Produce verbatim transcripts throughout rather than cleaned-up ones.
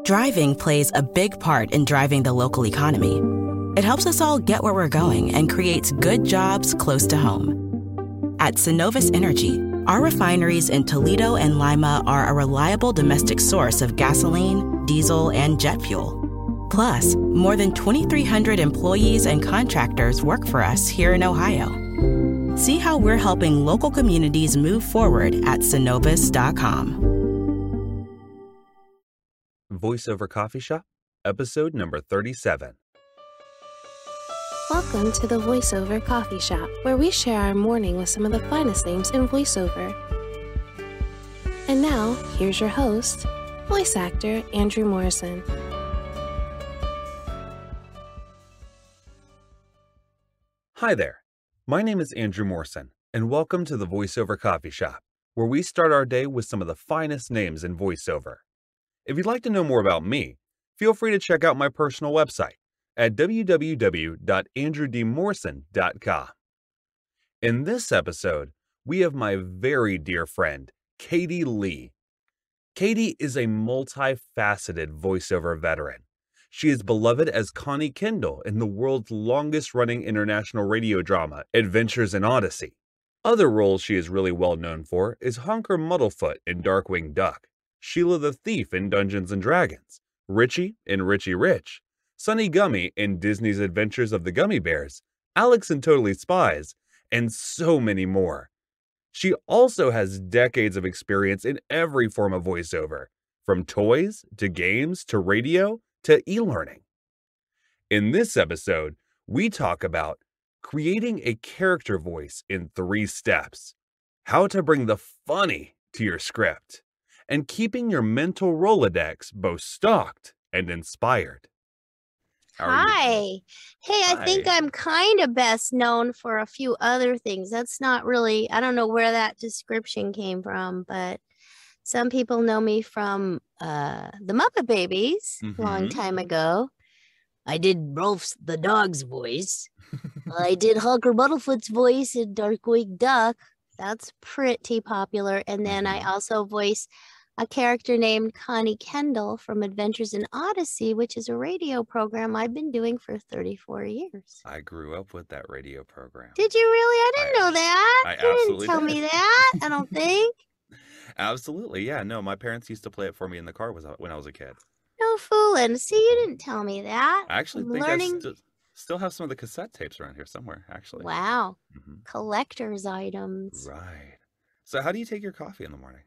Driving plays a big part in driving the local economy. It helps us all get where we're going and creates good jobs close to home. At Synovus Energy, our refineries in Toledo and Lima are a reliable domestic source of gasoline, diesel, and jet fuel. Plus, more than twenty-three hundred employees and contractors work for us here in Ohio. See how we're helping local communities move forward at synovus dot com. Voiceover Coffee Shop, episode number thirty-seven. Welcome to the Voiceover Coffee Shop, where we share our morning with some of the finest names in voiceover. And now, here's your host, voice actor Andrew Morrison. Hi there, my name is Andrew Morrison, and welcome to the Voiceover Coffee Shop, where we start our day with some of the finest names in voiceover. If you'd like to know more about me, feel free to check out my personal website at w w w dot andrew d morrison dot com. In this episode, we have my very dear friend, Katie Lee. Katie is a multifaceted voiceover veteran. She is beloved as Connie Kendall in the world's longest-running international radio drama, Adventures in Odyssey. Other roles she is really well known for is Honker Muddlefoot in Darkwing Duck, Sheila the Thief in Dungeons and Dragons, Richie in Richie Rich, Sonny Gummy in Disney's Adventures of the Gummy Bears, Alex in Totally Spies, and so many more. She also has decades of experience in every form of voiceover, from toys to games to radio to e-learning. In this episode, we talk about creating a character voice in three steps, how to bring the funny to your script, and keeping your mental Rolodex both stocked and inspired. Hi. Hey, I Hi. think I'm kind of best known for a few other things. That's not really, I don't know where that description came from, but some people know me from uh, the Muppet Babies a long Mhm. time ago. I did Rolf the dog's voice. I did Hulker Buttlefoot's voice in Darkwing Duck. That's pretty popular. And then I Mhm. also voice a character named Connie Kendall from Adventures in Odyssey, which is a radio program I've been doing for thirty-four years. I grew up with that radio program. Did you really? I didn't I- know that. I You didn't absolutely tell me did. that. I don't think. Absolutely, yeah. No, my parents used to play it for me in the car was when I was a kid. No fooling. See, you didn't tell me that. I actually I'm think learning. I st- still have some of the cassette tapes around here somewhere, actually. Wow. Mhm. Collector's items. Right. So how do you take your coffee in the morning?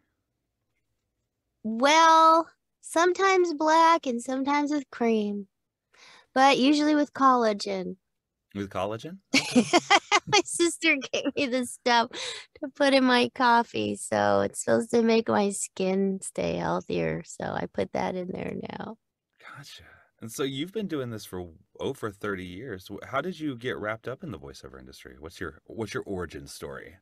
Well, sometimes black and sometimes with cream, but usually with collagen. With collagen? My sister gave me this stuff to put in my coffee, so it's supposed to make my skin stay healthier. So I put that in there now. Gotcha. And so you've been doing this for over thirty years. Wh- How did you get wrapped up in the voiceover industry? What's your what's your origin story?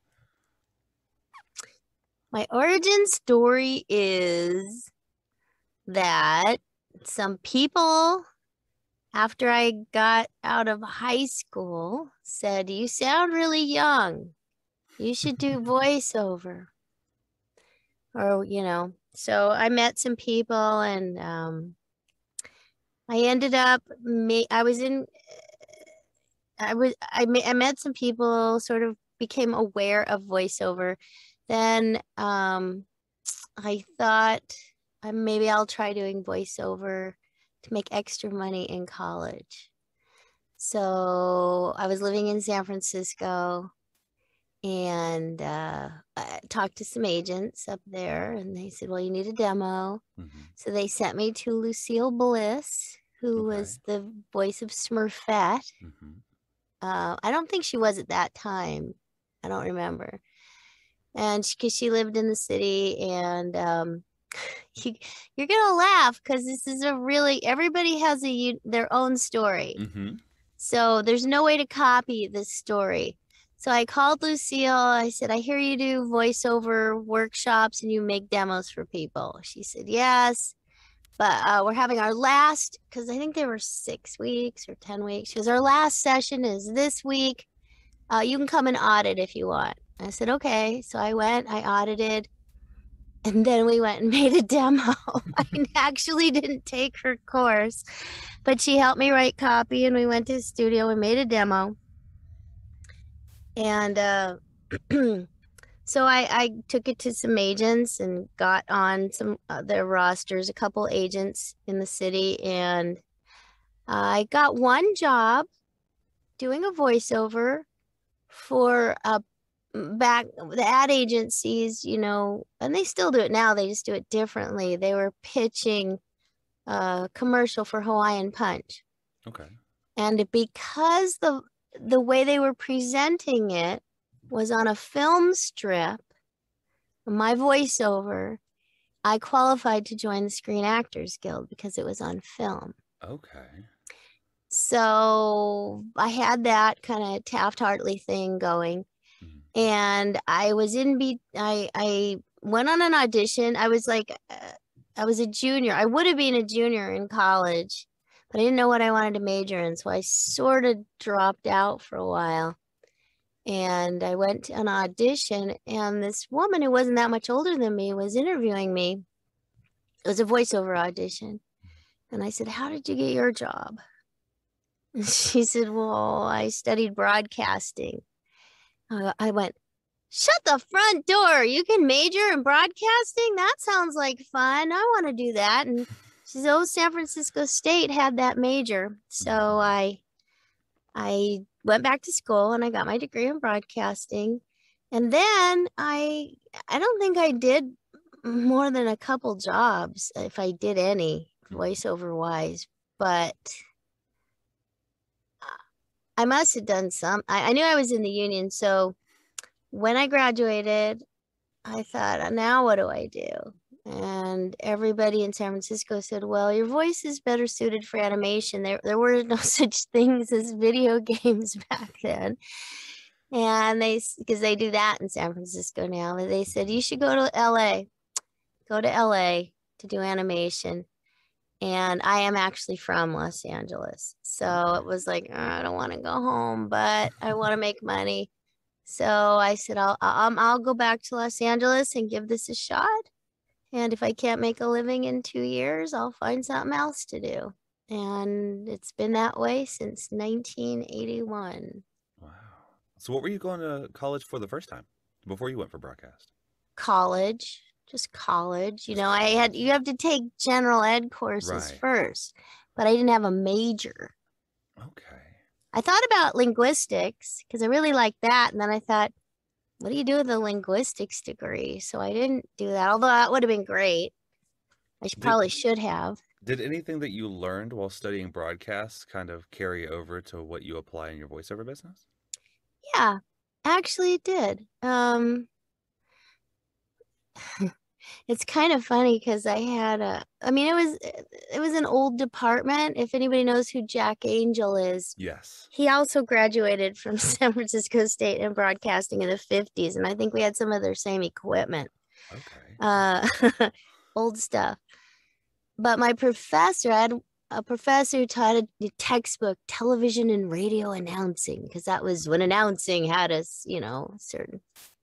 My origin story is that some people, after I got out of high school, said, "You sound really young. You should do voiceover." Or, you know, so I met some people and um, I ended up, ma- I was in, I was, I, ma- I met some people, sort of became aware of voiceover. Then um, I thought uh, maybe I'll try doing voiceover to make extra money in college. So I was living in San Francisco and uh, I talked to some agents up there and they said, well, you need a demo. Mhm. So they sent me to Lucille Bliss, who Okay. was the voice of Smurfette. Mhm. Uh, I don't think she was at that time. I don't remember. And because she, she lived in the city and um, you, you're going to laugh because this is a really, everybody has a u- their own story. Mhm. So there's no way to copy this story. So I called Lucille. I said, I hear you do voiceover workshops and you make demos for people. She said, yes, but uh, we're having our last, because I think they were six weeks or ten weeks. She goes, our last session is this week. Uh, you can come and audit if you want. I said, okay. So I went, I audited. And then we went and made a demo. I actually didn't take her course, but she helped me write copy, and we went to the studio and made a demo. And uh, so I, I took it to some agents and got on some uh, their rosters, a couple agents in the city, and I got one job doing a voiceover for a back the ad agencies, you know, and they still do it now, they just do it differently. They were pitching a commercial for Hawaiian Punch. Okay. And because the the way they were presenting it was on a film strip, my voiceover, I qualified to join the Screen Actors Guild because it was on film. Okay. So I had that kind of Taft-Hartley thing going. And I was in, be I, I went on an audition. I was like, uh, I was a junior. I would have been a junior in college, but I didn't know what I wanted to major in. So I sort of dropped out for a while. And I went to an audition, and this woman who wasn't that much older than me was interviewing me. It was a voiceover audition. And I said, "How did you get your job?" And she said, "Well, I studied broadcasting." I went, "Shut the front door. You can major in broadcasting? That sounds like fun. I want to do that." And she said, "Oh, San Francisco State had that major." So I I went back to school and I got my degree in broadcasting. And then I I don't think I did more than a couple jobs, if I did any, voiceover wise, but I must have done some. I, I knew I was in the union. So when I graduated, I thought, now what do I do? And everybody in San Francisco said, "Well, your voice is better suited for animation." There, there were no such things as video games back then. And they, because they do that in San Francisco now, they said, "You should go to L A, go to L A to do animation." And I am actually from Los Angeles. So it was like, oh, I don't want to go home, but I want to make money. So I said, I'll, I'll, I'll go back to Los Angeles and give this a shot. And if I can't make a living in two years, I'll find something else to do. And it's been that way since nineteen eighty-one. Wow. So what were you going to college for the first time before you went for broadcast? College. Just college. You know, I had, you have to take general ed courses Right. first, but I didn't have a major. Okay. I thought about linguistics because I really liked that. And then I thought, what do you do with a linguistics degree? So I didn't do that, although that would have been great. I should, Did- probably should have. Did anything that you learned while studying broadcasts kind of carry over to what you apply in your voiceover business? Yeah, actually it did. Um, it's kind of funny because I had a, I mean, it was, it was an old department. If anybody knows who Jack Angel is, Yes. he also graduated from San Francisco State in broadcasting in the fifties. And I think we had some of their same equipment, Okay. uh, old stuff. But my professor, I had a professor who taught a, a textbook, television and radio announcing, because that was when announcing had a, you know, certain.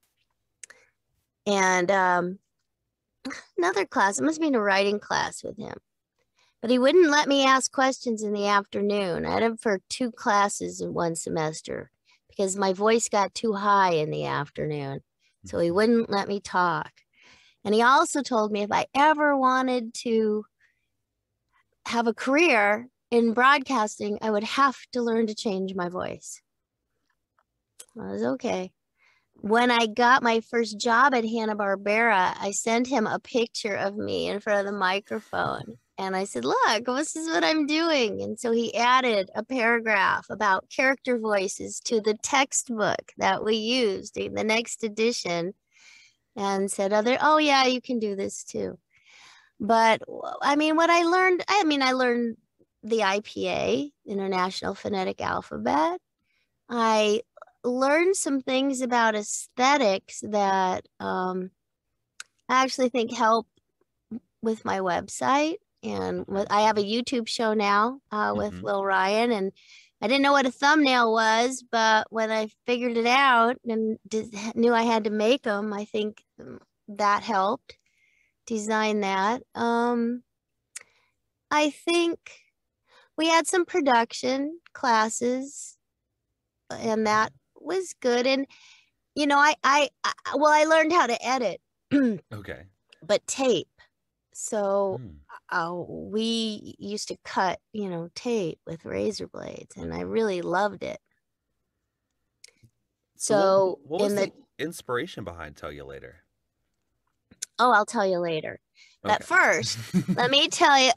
And um, another class, it must be in a writing class with him. But he wouldn't let me ask questions in the afternoon. I had him for two classes in one semester because my voice got too high in the afternoon. So he wouldn't let me talk. And he also told me if I ever wanted to have a career in broadcasting, I would have to learn to change my voice. I was okay. When I got my first job at Hanna-Barbera, I sent him a picture of me in front of the microphone. And I said, look, this is what I'm doing. And so he added a paragraph about character voices to the textbook that we used in the next edition and said, other, oh, yeah, you can do this too. But I mean, what I learned, I mean, I learned the I P A, International Phonetic Alphabet. I learned some things about aesthetics that um, I actually think help with my website. And with, I have a YouTube show now uh, with Mhm. Lil Ryan, and I didn't know what a thumbnail was, but when I figured it out and did, knew I had to make them, I think that helped. design that. Um, I think we had some production classes, and that was good. And you know, I, I, I well, I learned how to edit, Okay. but tape. So Hmm. uh, we used to cut, you know, tape with razor blades, and I really loved it. So what, So what in was the, the inspiration behind Tell You Later? oh, I'll tell you later. But Okay. first, let me tell you,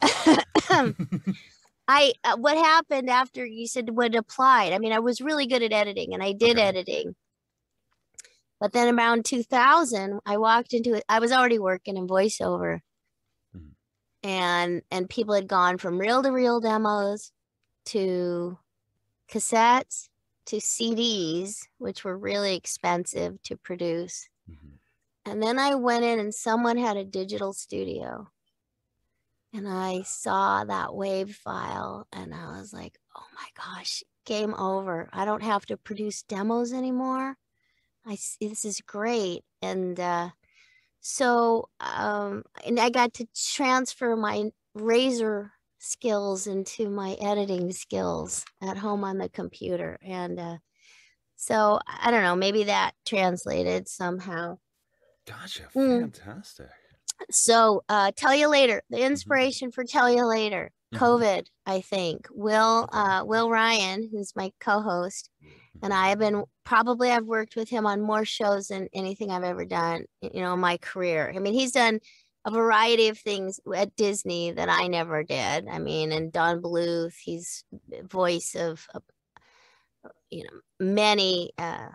I uh, what happened after you said what applied. I mean, I was really good at editing, and I did Okay. editing. But then around two thousand, I walked into it. I was already working in voiceover, Mhm. and and people had gone from reel to reel demos to cassettes to C Ds, which were really expensive to produce. Mhm. And then I went in and someone had a digital studio. And I saw that wave file and I was like, oh my gosh, game over. I don't have to produce demos anymore. I see this is great. And uh, so, um, and I got to transfer my razor skills into my editing skills at home on the computer. And uh, so I don't know, maybe that translated somehow. Gotcha. Mm. Fantastic. So uh, Tell You Later, the Mhm. inspiration for Tell You Later, Mhm. COVID, I think. Will Okay. uh, Will Ryan, who's my co-host, and I have been probably I've worked with him on more shows than anything I've ever done, you know, in my career. I mean, he's done a variety of things at Disney that I never did. I mean, and Don Bluth, he's voice of, of you know, many uh,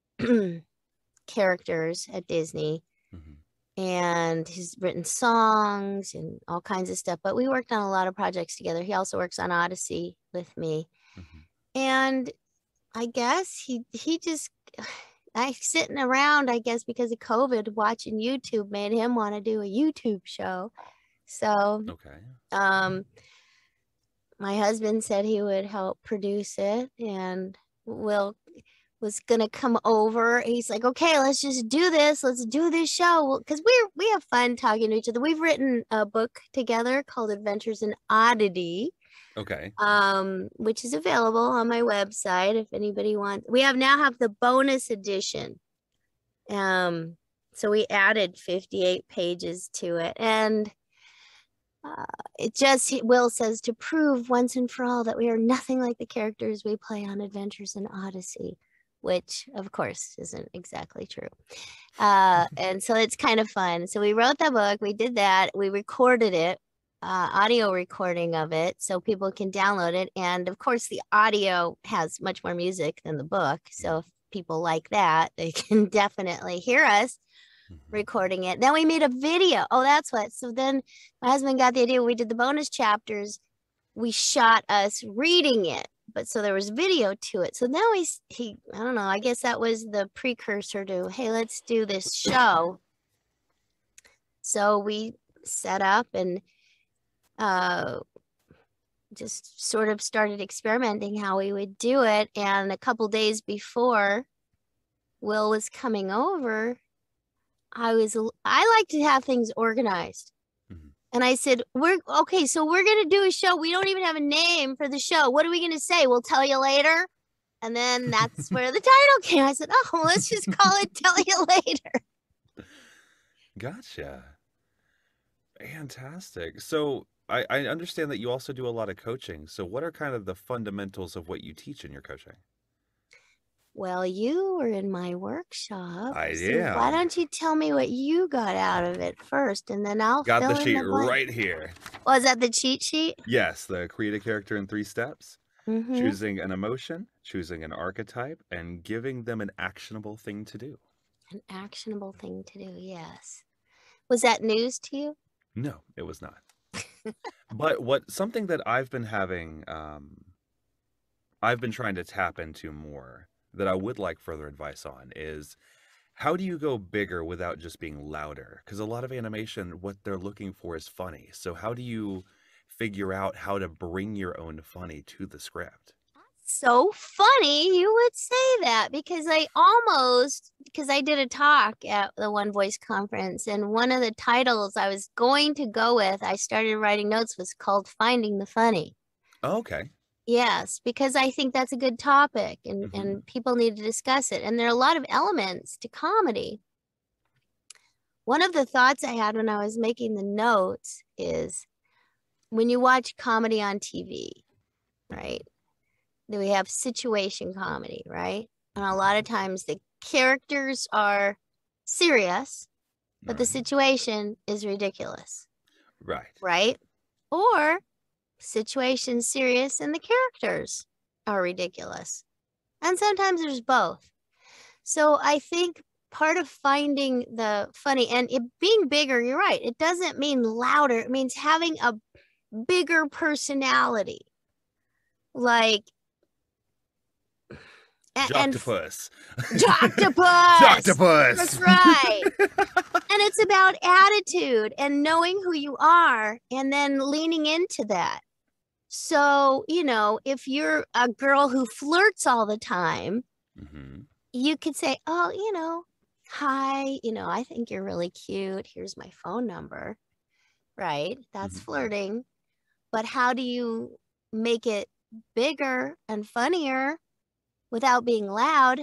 characters at Disney. Mhm. And he's written songs and all kinds of stuff. But we worked on a lot of projects together. He also works on Odyssey with me. Mhm. And I guess he he just I sitting around, I guess, because of COVID, watching YouTube made him want to do a YouTube show. So Okay. um my husband said he would help produce it, and Will was gonna come over. He's like, okay, let's just do this. Let's do this show. Because we're we have fun talking to each other. We've written a book together called Adventures in Oddity, Okay. um, which is available on my website if anybody wants. We have now have the bonus edition. Um, so we added fifty-eight pages to it. And uh, it just, Will says, to prove once and for all that we are nothing like the characters we play on Adventures in Odyssey, which of course isn't exactly true. Uh, and so it's kind of fun. So we wrote that book, we did that, we recorded it, uh, audio recording of it so people can download it. And of course the audio has much more music than the book. So if people like that, they can definitely hear us recording it. Then we made a video. Oh, that's what. So then my husband got the idea. We did the bonus chapters. We shot us reading it, but so there was video to it. So now he's he I don't know. I guess that was the precursor to, hey, let's do this show. So we set up and uh just sort of started experimenting how we would do it. And a couple days before Will was coming over, I was, I like to have things organized. Mm-hmm. And I said, we're okay. So we're going to do a show. We don't even have a name for the show. What are we going to say? We'll tell you later. And then that's where the title came. I said, oh, well, let's just call it Tell You Later. Gotcha. Fantastic. So I, I understand that you also do a lot of coaching. So what are kind of the fundamentals of what you teach in your coaching? Well, you were in my workshop. I so am. Why don't you tell me what you got out of it first, and then I'll got fill the in sheet the blank. right here. Oh, is that the cheat sheet? Yes, the create a character in three steps. Mm-hmm. Choosing an emotion, choosing an archetype, and giving them an actionable thing to do. An actionable thing to do, yes. Was that news to you? No, it was not. But what something that I've been having, um, I've been trying to tap into more that I would like further advice on is, how do you go bigger without just being louder? Because a lot of animation, what they're looking for is funny. So how do you figure out how to bring your own funny to the script? so funny you would say that, because I almost, because I did a talk at the One Voice conference, and one of the titles I was going to go with, I started writing notes, was called Finding the Funny. Oh, okay. Yes, because I think that's a good topic, and, Mhm. and people need to discuss it. And there are a lot of elements to comedy. One of the thoughts I had when I was making the notes is, when you watch comedy on T V, right? Then we have situation comedy, right? And a lot of times the characters are serious, but the Right. situation is ridiculous, Right. right? Or situation serious and the characters are ridiculous. And sometimes there's both. So I think part of finding the funny, and it being bigger, you're right, it doesn't mean louder. It means having a bigger personality. Like, a- and f- Joctopus. Joctopus. Joctopus. That's right. And it's about attitude and knowing who you are and then leaning into that. So, you know, if you're a girl who flirts all the time, Mhm. you could say, oh, you know, hi, you know, I think you're really cute. Here's my phone number. Right? That's Mhm. flirting. But how do you make it bigger and funnier without being loud?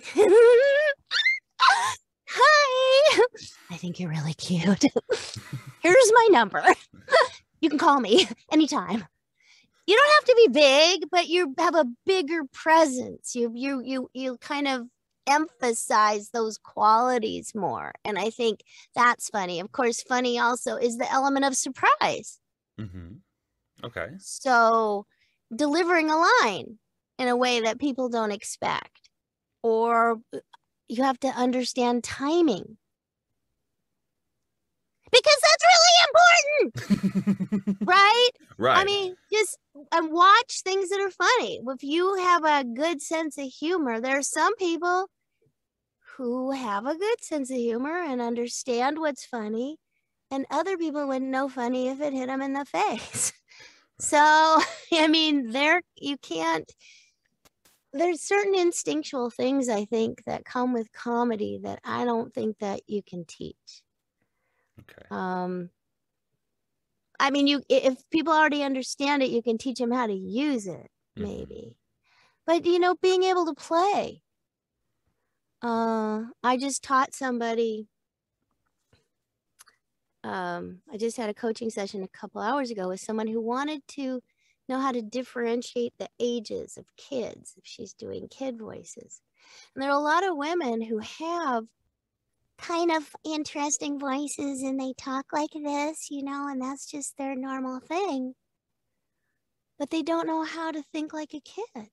Hi, I think you're really cute. Here's my number. You can call me anytime. You don't have to be big, but you have a bigger presence. You you you you kind of emphasize those qualities more. And I think that's funny. Of course, funny also is the element of surprise. Mhm. Okay. So delivering a line in a way that people don't expect, or you have to understand timing, because that's really important, right? Right. I mean, just and watch things that are funny. If you have a good sense of humor, there are some people who have a good sense of humor and understand what's funny, and other people wouldn't know funny if it hit them in the face. So, I mean, there you can't, there's certain instinctual things I think that come with comedy that I don't think that you can teach. Okay. Um, I mean, you if people already understand it, you can teach them how to use it, Mhm. maybe. But you know, being able to play. Uh, I just taught somebody. Um, I just had a coaching session a couple hours ago with someone who wanted to know how to differentiate the ages of kids if she's doing kid voices. And there are a lot of women who have kind of interesting voices and they talk like this, you know, and that's just their normal thing. But they don't know how to think like a kid.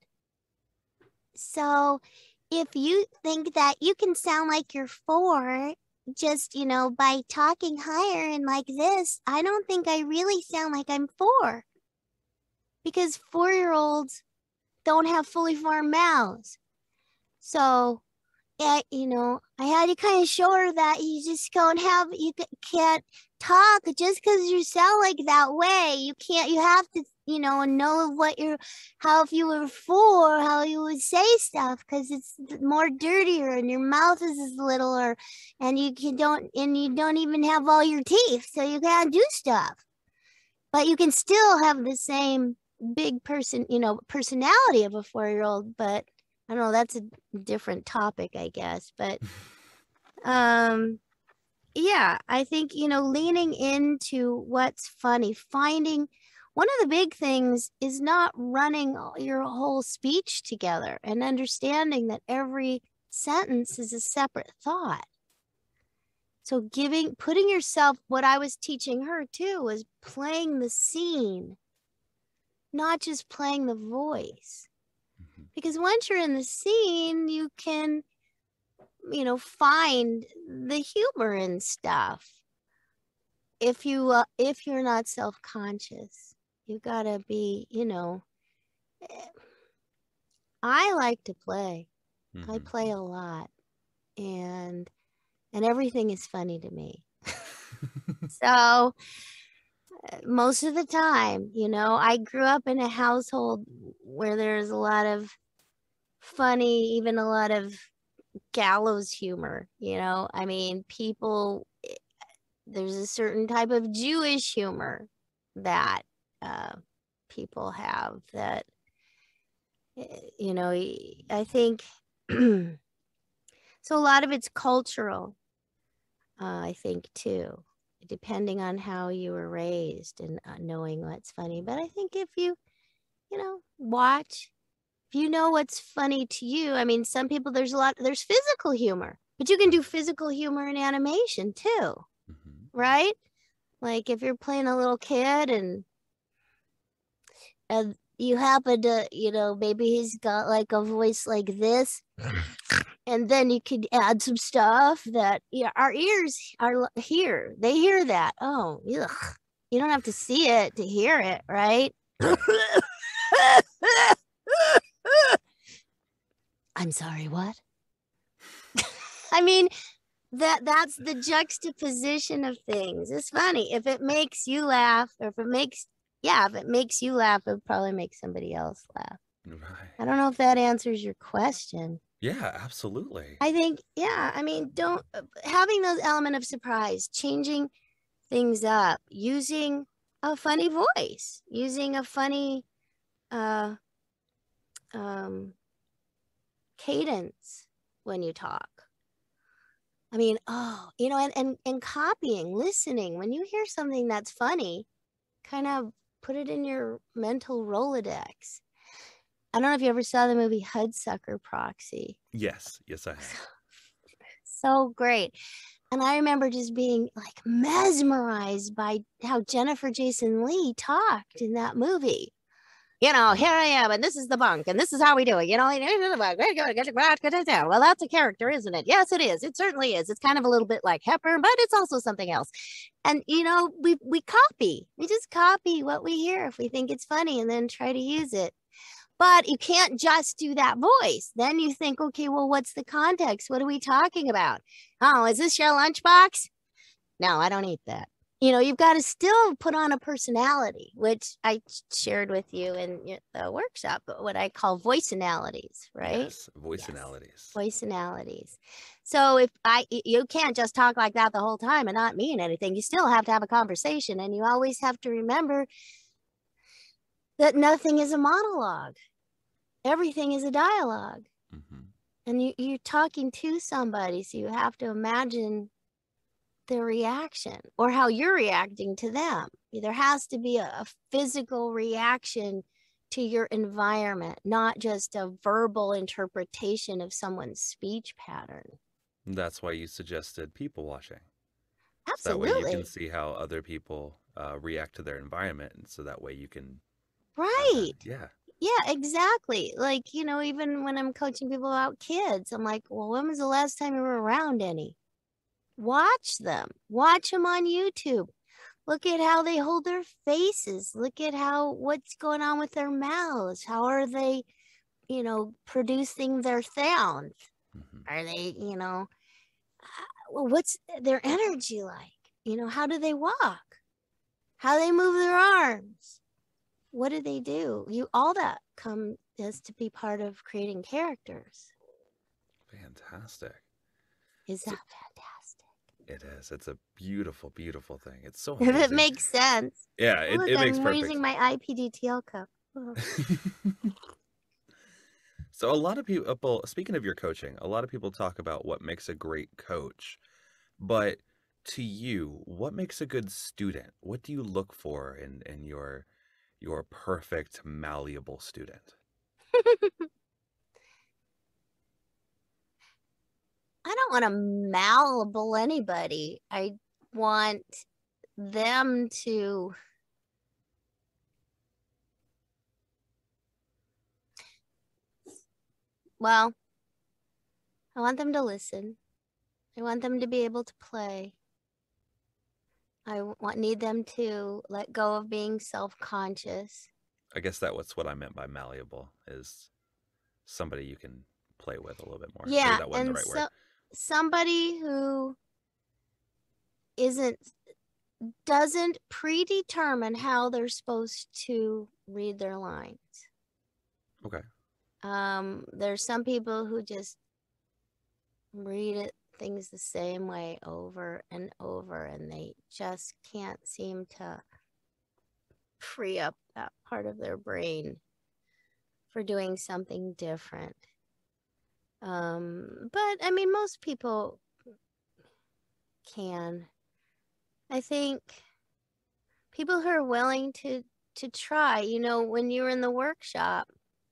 So if you think that you can sound like you're four, just, you know, by talking higher and like this, I don't think I really sound like I'm four. Because four-year-olds don't have fully formed mouths. So, yeah, you know, I had to kind of show her that you just don't have, you can't talk just because you sound like that way. You can't, you have to, you know, know what you're, how if you were four, how you would say stuff, because it's more dirtier and your mouth is littler and you can don't, and you don't even have all your teeth, so you can't do stuff. But you can still have the same big person, you know, personality of a four-year-old, but I don't know, that's a different topic, I guess. But um, yeah, I think, you know, leaning into what's funny, finding one of the big things is not running your whole speech together and understanding that every sentence is a separate thought. So giving, putting yourself, what I was teaching her too was playing the scene, not just playing the voice. Because once you're in the scene, you can, you know, find the humor and stuff. If you uh, if you're not self-conscious, you gotta be, you know. I like to play. Mhm. I play a lot, and and everything is funny to me. So most of the time, you know, I grew up in a household where there's a lot of funny, even a lot of gallows humor, you know. I mean, people, there's a certain type of Jewish humor that uh, people have that, you know, I think, so a lot of it's cultural, uh, I think, too, depending on how you were raised and uh, knowing what's funny. But I think if you, you know, watch, if you know what's funny to you, I mean, some people, there's a lot, there's physical humor, but you can do physical humor in animation too, mm-hmm. right? Like if you're playing a little kid and, and you happen to, you know, maybe he's got like a voice like this, and then you could add some stuff that, you know, our ears are here. They hear that. Oh, ugh. You don't have to see it to hear it, right? I'm sorry, what? I mean, that that's the juxtaposition of things. It's funny. If it makes you laugh, or if it makes, yeah, if it makes you laugh, it would probably make somebody else laugh. Right. I don't know if that answers your question. Yeah, absolutely. I think, yeah, I mean, don't, having those element of surprise, changing things up, using a funny voice, using a funny uh, um, cadence when you talk. I mean, oh, you know, and, and, and copying, listening, when you hear something that's funny, kind of put it in your mental Rolodex. I don't know if you ever saw the movie Hudsucker Proxy. Yes, yes, I have. So great. And I remember just being like mesmerized by how Jennifer Jason Leigh talked in that movie. You know, here I am, and this is the bunk, and this is how we do it. You know, well, that's a character, isn't it? Yes, it is. It certainly is. It's kind of a little bit like Hepburn, but it's also something else. And, you know, we, we copy. We just copy what we hear if we think it's funny and then try to use it. But you can't just do that voice. Then you think, okay, well, what's the context? What are we talking about? Oh, is this your lunchbox? No, I don't eat that. You know, you've got to still put on a personality, which I shared with you in the workshop, what I call voice-analities, right? Yes, voice-analities. Yes. Voice-analities. So if I, you can't just talk like that the whole time and not mean anything. You still have to have a conversation, and you always have to remember that nothing is a monologue. Everything is a dialogue. Mm-hmm. And you, you're talking to somebody, so you have to imagine their reaction or how you're reacting to them. There has to be a, a physical reaction to your environment, not just a verbal interpretation of someone's speech pattern. That's why you suggested people watching. Absolutely. So that way you can see how other people uh, react to their environment, and so that way you can... Right. Uh, yeah. Yeah, exactly. Like, you know, even when I'm coaching people about kids, I'm like, well, when was the last time you were around any? Watch them. Watch them on YouTube. Look at how they hold their faces. Look at how, what's going on with their mouths. How are they, you know, producing their sound? Mm-hmm. Are they, you know, well, what's their energy like? You know, how do they walk? How they move their arms? What do they do? You, all that come has to be part of creating characters. Fantastic. Is that so, fantastic? It is. It's a beautiful, beautiful thing. It's so amazing. If it makes sense. Yeah, it, Look, it I'm makes perfect. I'm using my I P D T L cup. Oh. So a lot of people, speaking of your coaching, a lot of people talk about what makes a great coach. But to you, what makes a good student? What do you look for in, in your... your perfect, malleable student? I don't want to malleable anybody. I want them to well, I want them to listen. I want them to be able to play. I want need them to let go of being self-conscious. I guess that was what I meant by malleable, is somebody you can play with a little bit more. Yeah, Maybe that wasn't and the right so, word. somebody who isn't doesn't predetermine how they're supposed to read their lines. Okay. Um, there's some people who just read it things the same way over and over, and they just can't seem to free up that part of their brain for doing something different. Um, but I mean, most people can. I think people who are willing to to try, you know, when you're in the workshop,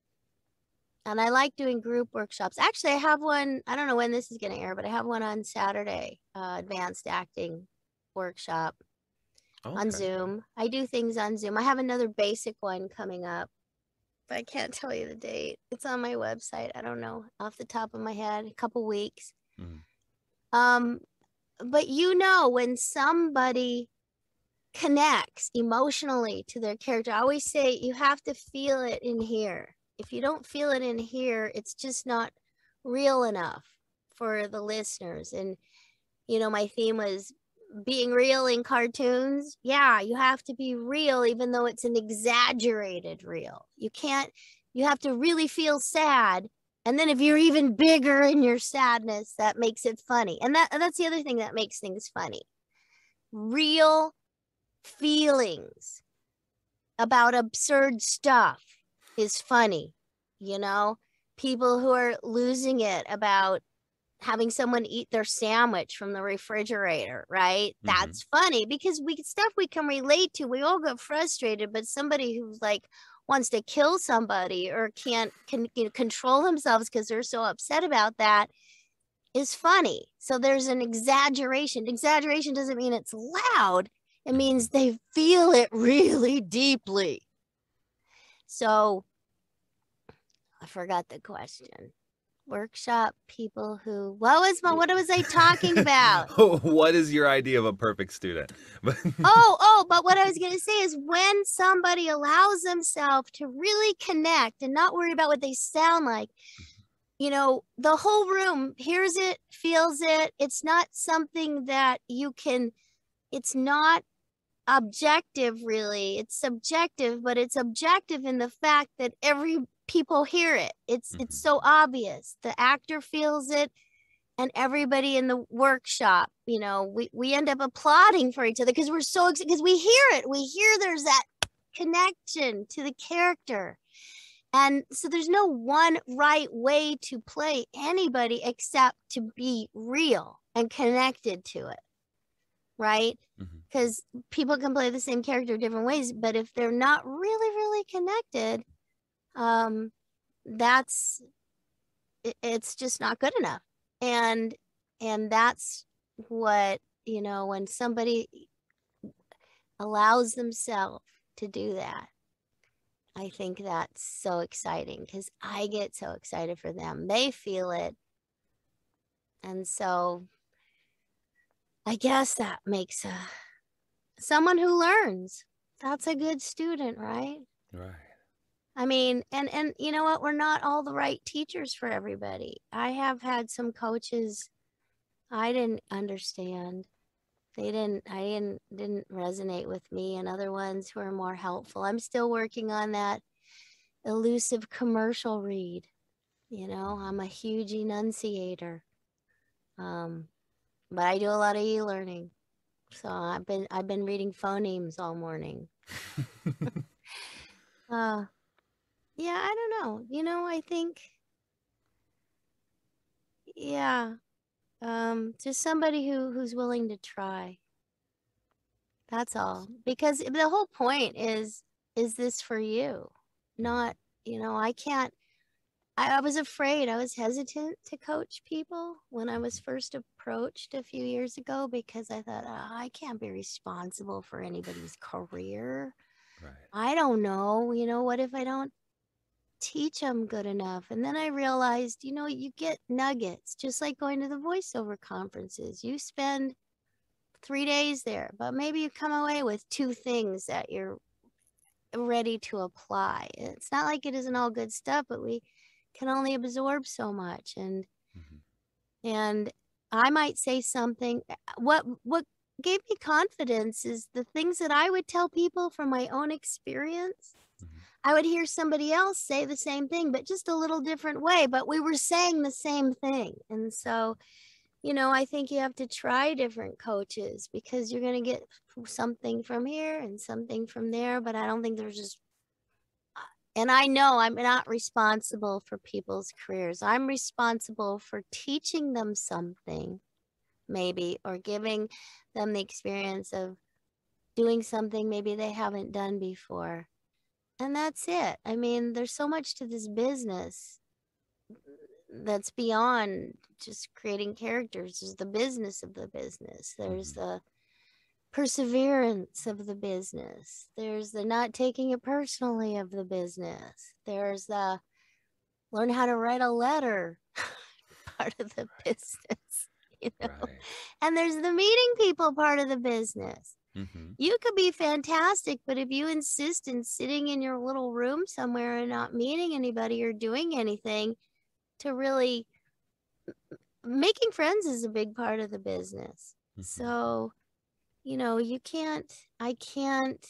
and I like doing group workshops. Actually, I have one, I don't know when this is going to air, but I have one on Saturday, uh, advanced acting workshop on Okay. Zoom. I do things on Zoom. I have another basic one coming up, but I can't tell you the date. It's on my website. I don't know off the top of my head, a couple weeks. Mhm. Um, but you know, when somebody connects emotionally to their character, I always say you have to feel it in here. If you don't feel it in here, it's just not real enough for the listeners. And, you know, my theme was being real in cartoons. Yeah, you have to be real, even though it's an exaggerated real. You can't, you have to really feel sad. And then if you're even bigger in your sadness, that makes it funny. And that that's the other thing that makes things funny. Real feelings about absurd stuff is funny. You know, people who are losing it about having someone eat their sandwich from the refrigerator, right? Mhm. That's funny because we stuff we can relate to. We all get frustrated, but somebody who's like wants to kill somebody or can't can, you know, control themselves because they're so upset about that is funny. So there's an exaggeration. Exaggeration doesn't mean it's loud. It means they feel it really deeply. So I forgot the question. Workshop people who, what was my, what was I talking about? What is your idea of a perfect student? oh, oh, but what I was going to say is when somebody allows themselves to really connect and not worry about what they sound like, you know, the whole room hears it, feels it. It's not something that you can, it's not objective really. It's subjective, but it's objective in the fact that every people hear it. It's Mhm. it's so obvious. The actor feels it, and everybody in the workshop, you know, we, we end up applauding for each other because we're so excited because we hear it. We hear there's that connection to the character. And so there's no one right way to play anybody except to be real and connected to it. Right? Mhm. Because people can play the same character different ways, but if they're not really, really connected, um, that's it, it's just not good enough. And and that's what, you know, when somebody allows themselves to do that, I think that's so exciting because I get so excited for them. They feel it. And so I guess that makes a someone who learns. That's a good student, right? Right. I mean, and and you know what? We're not all the right teachers for everybody. I have had some coaches I didn't understand. They didn't I didn't didn't resonate with me, and other ones who are more helpful. I'm still working on that elusive commercial read. You know, I'm a huge enunciator. Um, but I do a lot of e-learning. So I've been I've been reading phonemes all morning. uh yeah, I don't know. You know, I think yeah, um just somebody who who's willing to try. That's all. Because the whole point is is this for you? Not, you know, I can't I, I was afraid. I was hesitant to coach people when I was first approached a few years ago because I thought, oh, I can't be responsible for anybody's career. Right. I don't know. You know, what if I don't teach them good enough? And then I realized, you know, you get nuggets, just like going to the voiceover conferences. You spend three days there, but maybe you come away with two things that you're ready to apply. It's not like it isn't all good stuff, but we can only absorb so much. And Mhm. and I might say something. What what gave me confidence is the things that I would tell people from my own experience. Mhm. I would hear somebody else say the same thing, but just a little different way, but we were saying the same thing. And so, you know, I think you have to try different coaches because you're going to get something from here and something from there, but I don't think there's just, and I know I'm not responsible for people's careers. I'm responsible for teaching them something, maybe, or giving them the experience of doing something maybe they haven't done before. And that's it. I mean, there's so much to this business that's beyond just creating characters. There's the business of the business. There's Mhm. the perseverance of the business. There's the not taking it personally of the business. There's the learn how to write a letter part of the business, you know. Right. And there's the meeting people part of the business. Mhm. You could be fantastic, but if you insist in sitting in your little room somewhere and not meeting anybody or doing anything to really making friends is a big part of the business. Mhm. So, you know, you can't, I can't,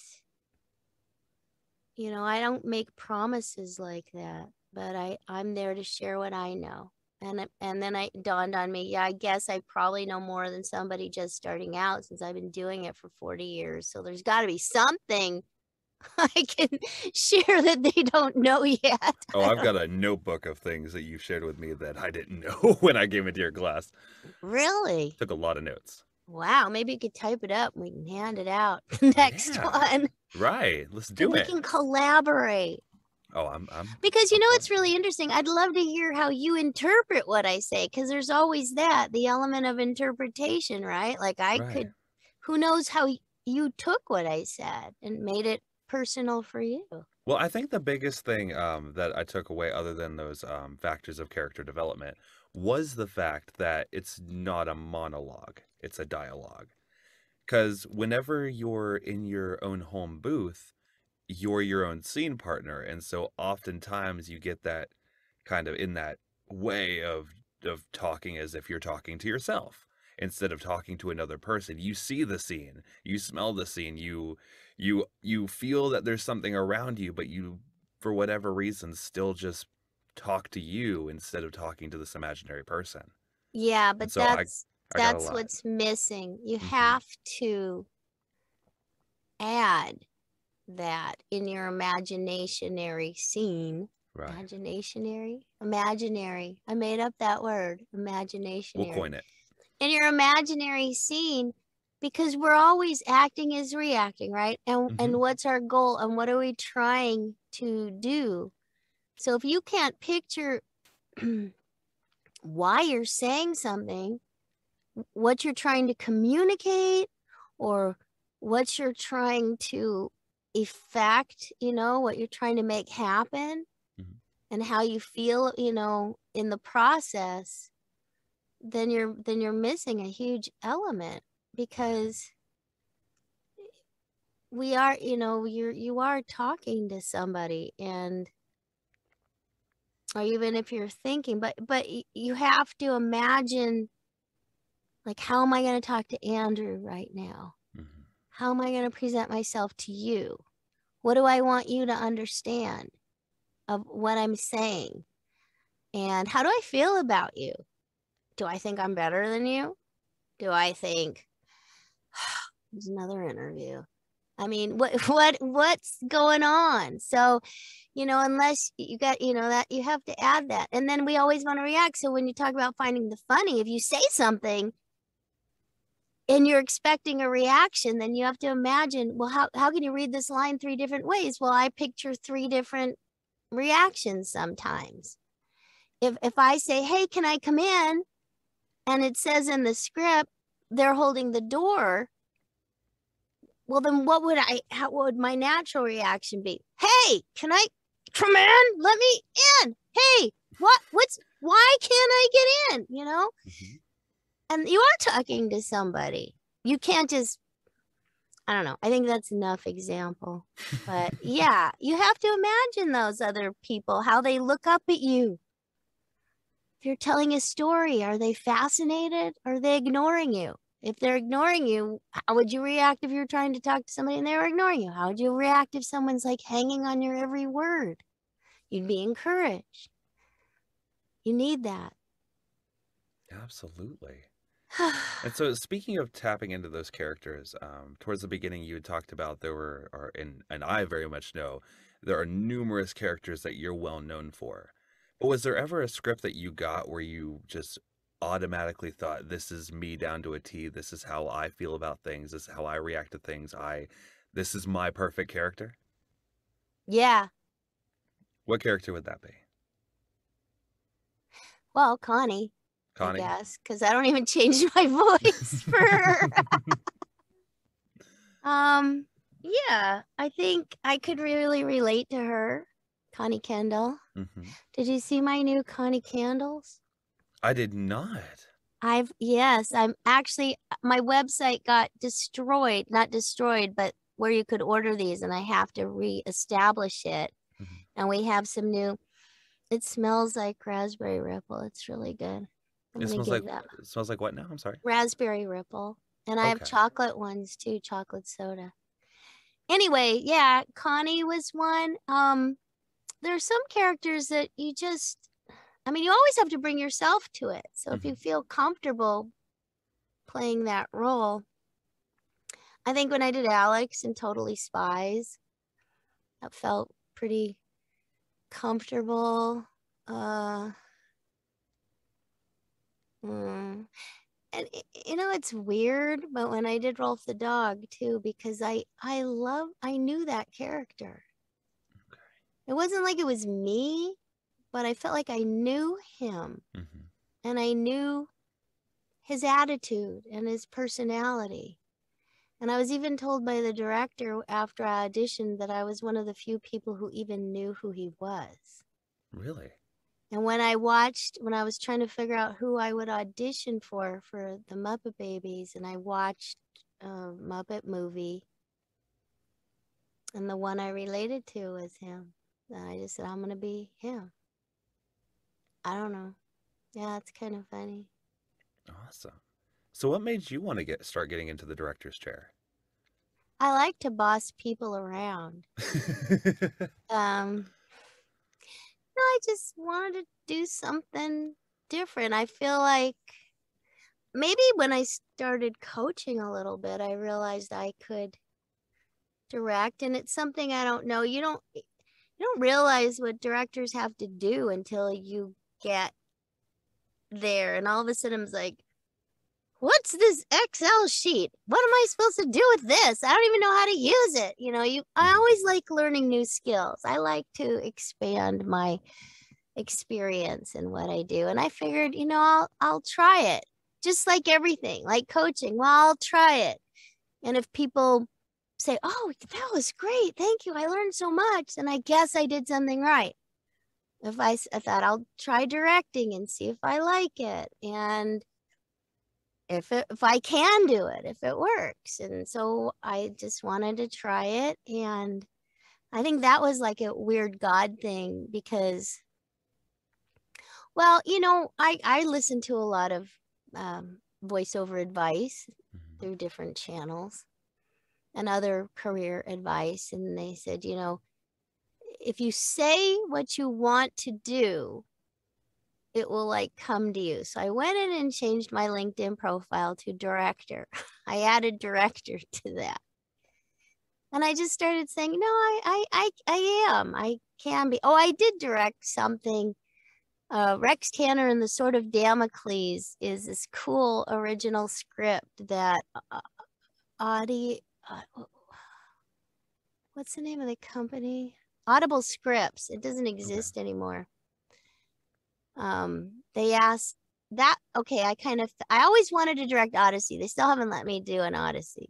you know, I don't make promises like that, but I, I'm there to share what I know. And, it- and then it dawned on me, yeah, I guess I probably know more than somebody just starting out since I've been doing it for forty years. So there's got to be something I can share that they don't know yet. Oh, I I've don't- got a notebook of things that you've shared with me that I didn't know when I came into your class. Really? Took a lot of notes. Wow. Maybe you could type it up and we can hand it out next Yeah. one. Right. Let's And do we it. can collaborate. Oh, I'm I'm Because you I'm know, for it's it. really interesting. I'd love to hear how you interpret what I say, because there's always that, the element of interpretation, right? Like I Right. could, who knows how y- you took what I said and made it personal for you. Well, I think the biggest thing um, that I took away, other than those um, factors of character development, was the fact that it's not a monologue, it's a dialogue. Because whenever you're in your own home booth, you're your own scene partner. And so oftentimes you get that kind of in that way of of talking as if you're talking to yourself instead of talking to another person. You see the scene, you smell the scene, you you you feel that there's something around you, but you for whatever reason still just talk to you instead of talking to this imaginary person. Yeah, And but so I that's I got a that's lot. what's missing. You Hmm. have to add that in your imaginationary scene. Right. Imaginationary? Imaginary. I made up that word. We'll Imaginationary. coin it. In your imaginary scene, because we're always acting as reacting, right? And Hmm. and what's our goal and what are we trying to do? So if you can't picture why you're saying something, what you're trying to communicate, or what you're trying to effect, you know, what you're trying to make happen, Mhm. and how you feel, you know, in the process, then you're then you're missing a huge element, because we are, you know, you're you are talking to somebody, and or even if you're thinking, but but y- you have to imagine, like, how am I going to talk to Andrew right now? Mhm. How am I going to present myself to you? What do I want you to understand of what I'm saying? And how do I feel about you? Do I think I'm better than you? Do I think there's another interview? I mean, what what what's going on? So, you know, unless you got, you know, that you have to add that. And then we always want to react. So when you talk about finding the funny, if you say something and you're expecting a reaction, then you have to imagine, well, how, how can you read this line three different ways? Well, I picture three different reactions sometimes. If if I say, hey, can I come in? And it says in the script, they're holding the door. Well, then what would I, how what would my natural reaction be? Hey, can I come in? Let me in. Hey, what, what's, why can't I get in? You know? Mhm. And you are talking to somebody. You can't just, I don't know. I think that's enough example. But yeah, you have to imagine those other people, how they look up at you. If you're telling a story, are they fascinated? Or are they ignoring you? If they're ignoring you, how would you react if you were trying to talk to somebody and they were ignoring you? How would you react if someone's like hanging on your every word? You'd be encouraged. You need that. Absolutely. And so, speaking of tapping into those characters, um, towards the beginning, you had talked about there were, or and and I very much know, there are numerous characters that you're well known for. But was there ever a script that you got where you just automatically thought, "This is me down to a T. This is how I feel about things. This is how I react to things. I, this is my perfect character"? Yeah. What character would that be? Well, Connie. Connie? I guess, because I don't even change my voice for her. um, yeah, I think I could really relate to her, Connie Kendall. Mm-hmm. Did you see my new Connie candles? I did not. I've, yes, I'm actually, my website got destroyed, not destroyed, but where you could order these, and I have to reestablish it. Mm-hmm. And we have some new, it smells like raspberry ripple. It's really good. I'm it smells like that. It smells like what now? I'm sorry. Raspberry ripple. And I okay. have chocolate ones too, chocolate soda. Anyway, yeah, Connie was one. Um, there are some characters that you just, I mean, you always have to bring yourself to it. So mm-hmm. if you feel comfortable playing that role, I think when I did Alex in Totally Spies, that felt pretty comfortable. Uh, Mm. And you know, it's weird, but when I did Rolf the dog too, because I I love I knew that character. Okay. It wasn't like it was me, but I felt like I knew him. Mm-hmm. And I knew his attitude and his personality. And I was even told by the director after I auditioned that I was one of the few people who even knew who he was. Really? And when I watched, when I was trying to figure out who I would audition for, for the Muppet Babies, and I watched a Muppet movie, and the one I related to was him, and I just said, I'm going to be him. I don't know. Yeah, it's kind of funny. Awesome. So what made you want to get start getting into the director's chair? I like to boss people around. um. I just wanted to do something different. I feel like maybe when I started coaching a little bit, I realized I could direct, and it's something I don't know. You don't you don't realize what directors have to do until you get there, and all of a sudden I'm like, what's this Excel sheet? What am I supposed to do with this? I don't even know how to use it. You know, you I always like learning new skills. I like to expand my experience in what I do. And I figured, you know, I'll I'll try it. Just like everything, like coaching. Well, I'll try it. And if people say, oh, that was great, thank you, I learned so much, then I guess I did something right. If I, I thought I'll try directing and see if I like it. And If, it, if I can do it, if it works. And so I just wanted to try it. And I think that was like a weird God thing because, well, you know, I, I listen to a lot of um, voiceover advice mm-hmm. through different channels and other career advice. And they said, you know, if you say what you want to do, it will like come to you. So I went in and changed my LinkedIn profile to director. I added director to that. And I just started saying, no, I, I, I, I am, I can be. Oh, I did direct something. Uh, Rex Tanner and the Sword of Damocles is this cool original script that uh, Audi, uh, what's the name of the company? Audible Scripts. It doesn't exist okay. anymore. Um, they asked that, okay, I kind of, I always wanted to direct Odyssey. They still haven't let me do an Odyssey.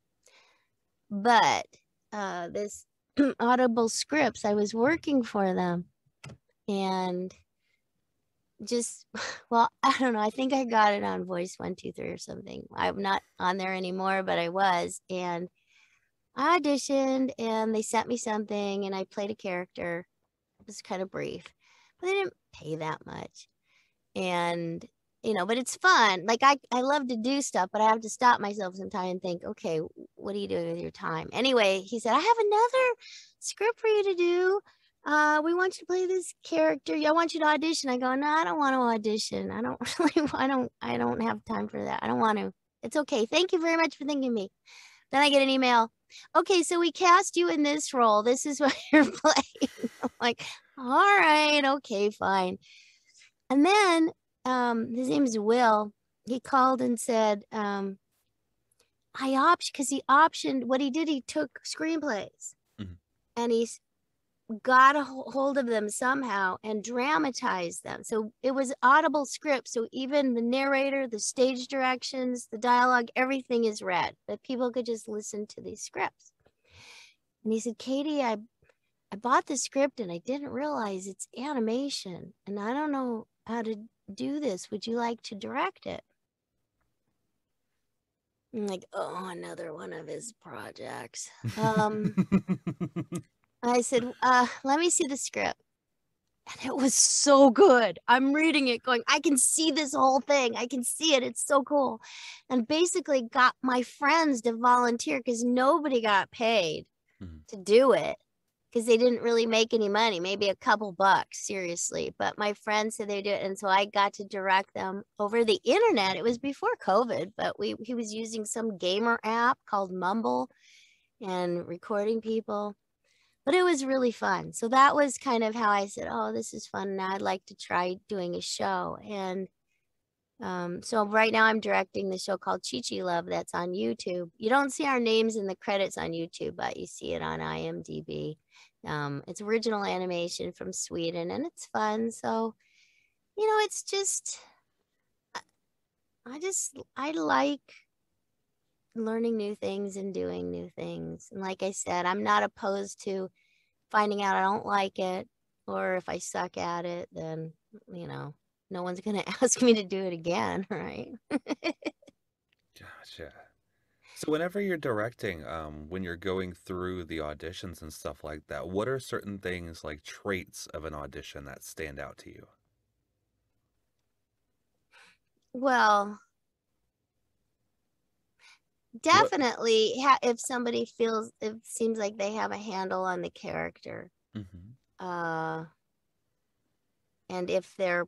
But uh, this Audible Scripts, I was working for them. And just, well, I don't know. I think I got it on Voice one two three or something. I'm not on there anymore, but I was. And I auditioned and they sent me something and I played a character. It was kind of brief. But they didn't pay that much. And you know, but it's fun. Like I, I love to do stuff, but I have to stop myself sometimes and think, okay, what are you doing with your time? Anyway, he said, I have another script for you to do. Uh, we want you to play this character. I want you to audition. I go, no, I don't want to audition. I don't really, I don't, I don't have time for that. I don't want to. It's okay. Thank you very much for thinking of me. Then I get an email. Okay, so we cast you in this role. This is what you're playing. I'm like, all right, okay, fine. And then um, his name is Will. He called and said, um, I optioned, because he optioned, what he did, he took screenplays mm-hmm. and he's got a hold of them somehow and dramatized them. So it was audible script. So even the narrator, the stage directions, the dialogue, everything is read, but people could just listen to these scripts. And he said, Katie, I, I bought the script and I didn't realize it's animation and I don't know how to do this. Would you like to direct it? I'm like, oh, another one of his projects. Um, I said, uh, let me see the script. And it was so good. I'm reading it going, I can see this whole thing. I can see it. It's so cool. And basically got my friends to volunteer because nobody got paid mm-hmm. to do it because they didn't really make any money, maybe a couple bucks, seriously. But my friends said they do it. And so I got to direct them over the internet. It was before COVID, but we he was using some gamer app called Mumble and recording people. But it was really fun. So that was kind of how I said, oh, this is fun. Now I'd like to try doing a show. And um, so right now I'm directing the show called Chi Chi Love that's on YouTube. You don't see our names in the credits on YouTube, but you see it on I M D B. Um, it's original animation from Sweden and it's fun. So, you know, it's just, I just, I like learning new things and doing new things. And like I said, I'm not opposed to finding out I don't like it, or if I suck at it, then, you know, no one's going to ask me to do it again, right? Gotcha. So whenever you're directing, um, when you're going through the auditions and stuff like that, what are certain things like traits of an audition that stand out to you? Well, definitely, ha- if somebody feels, it seems like they have a handle on the character. Mm-hmm. Uh, and if they're,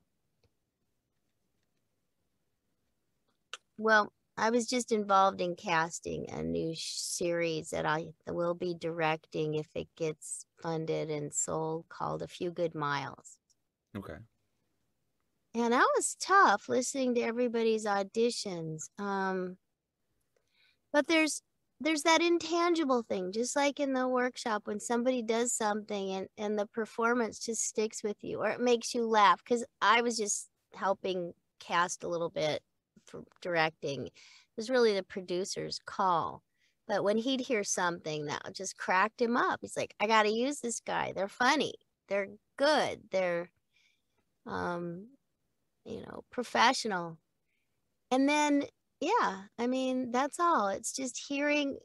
well, I was just involved in casting a new series that I will be directing if it gets funded and sold, called A Few Good Miles. Okay. And that was tough listening to everybody's auditions. Um, But there's there's that intangible thing, just like in the workshop when somebody does something and, and the performance just sticks with you or it makes you laugh. Because I was just helping cast a little bit for directing. It was really the producer's call. But when he'd hear something that just cracked him up, he's like, I got to use this guy. They're funny. They're good. They're, um, you know, professional. And then yeah, I mean, that's all. It's just hearing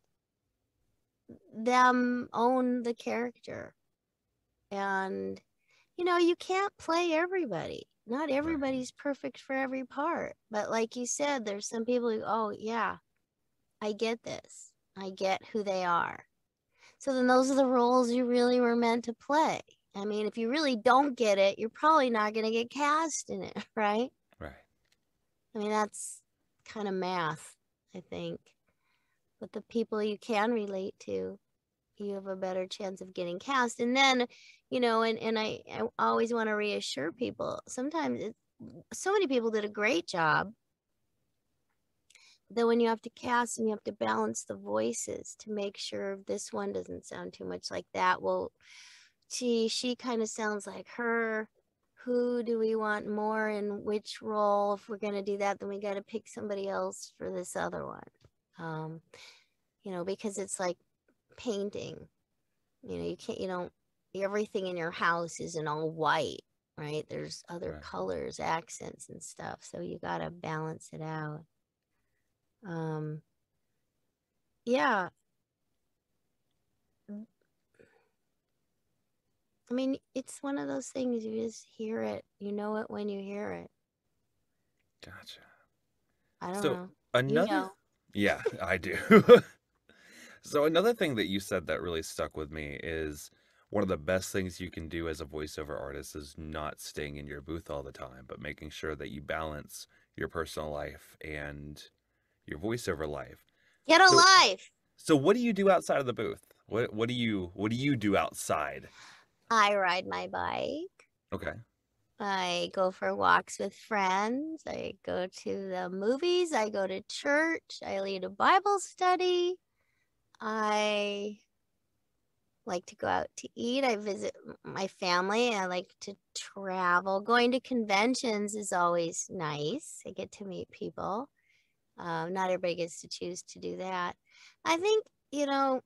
them own the character. And, you know, you can't play everybody. Not everybody's perfect for every part. But like you said, there's some people who, oh, yeah, I get this. I get who they are. So then those are the roles you really were meant to play. I mean, if you really don't get it, you're probably not going to get cast in it, right? Right. I mean, that's kind of math, I think. But the people you can relate to, you have a better chance of getting cast. And then, you know, and, and I, I always want to reassure people, sometimes it, so many people did a great job. Then when you have to cast and you have to balance the voices to make sure this one doesn't sound too much like that. Well, gee, she kind of sounds like her. Who do we want more in which role? If we're going to do that, then we got to pick somebody else for this other one. Um, you know, because it's like painting. You know, you can't, you don't, everything in your house isn't all white, right? There's other right. colors, accents and stuff. So you got to balance it out. Um, yeah. I mean, it's one of those things, you just hear it. You know it when you hear it. Gotcha. I don't So know. You another, know. yeah, I do. So another thing that you said that really stuck with me is one of the best things you can do as a voiceover artist is not staying in your booth all the time, but making sure that you balance your personal life and your voiceover life. Get a So life. so what do you do outside of the booth? What what do you what do you do outside? I ride my bike. Okay. I go for walks with friends. I go to the movies. I go to church. I lead a Bible study. I like to go out to eat. I visit my family. I like to travel. Going to conventions is always nice. I get to meet people. Um, not everybody gets to choose to do that. I think, you know,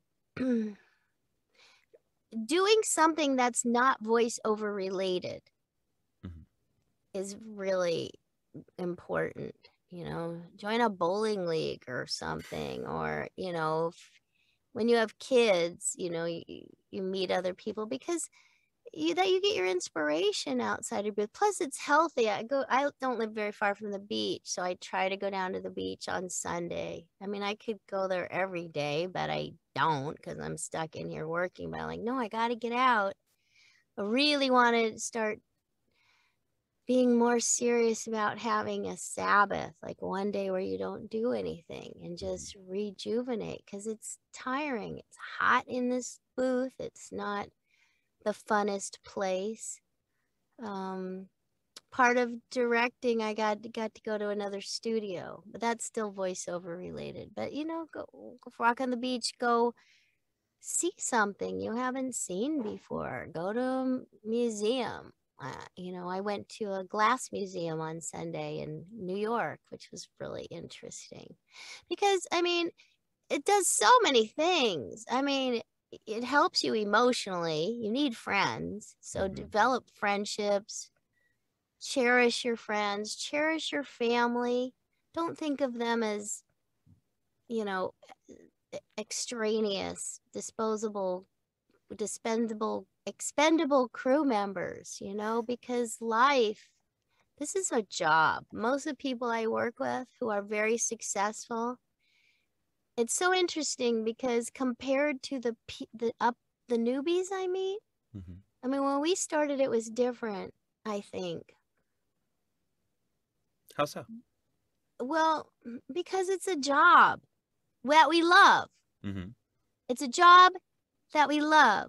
doing something that's not voiceover related Mhm. is really important. You know, join a bowling league or something, or, you know, if, when you have kids, you know, you, you meet other people because you that you get your inspiration outside your booth. Plus, it's healthy. I go. I don't live very far from the beach, so I try to go down to the beach on Sunday. I mean, I could go there every day, but I don't because I'm stuck in here working. But I'm like, no, I got to get out. I really want to start being more serious about having a Sabbath, like one day where you don't do anything and just rejuvenate because it's tiring. It's hot in this booth. It's not the funnest place. Um, part of directing, I got got to go to another studio, but that's still voiceover related. But you know, go, go walk on the beach, go see something you haven't seen before. Go to a museum. Uh, you know, I went to a glass museum on Sunday in New York, which was really interesting because I mean, it does so many things. I mean, it helps you emotionally. You need friends. So Mhm. develop friendships, cherish your friends, cherish your family. Don't think of them as, you know, extraneous, disposable, dispendable, expendable crew members, you know, because life, this is a job. Most of the people I work with who are very successful, it's so interesting because compared to the the up the newbies I meet, Mhm. I mean, when we started, it was different, I think. How so? Well, because it's a job that we love. Mhm. It's a job that we love,